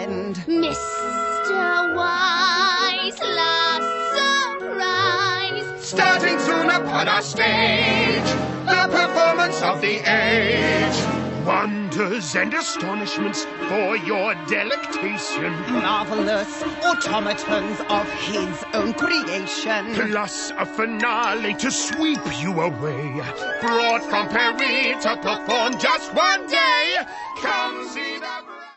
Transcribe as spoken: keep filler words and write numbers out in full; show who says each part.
Speaker 1: end.
Speaker 2: Mister Wise, last surprise.
Speaker 3: Starting soon upon our stage, the performance of the age. Wonders and astonishments for your delectation.
Speaker 1: Marvelous automatons of his own creation.
Speaker 3: Plus a finale to sweep you away. Brought from Paris to perform just one day. Come see the...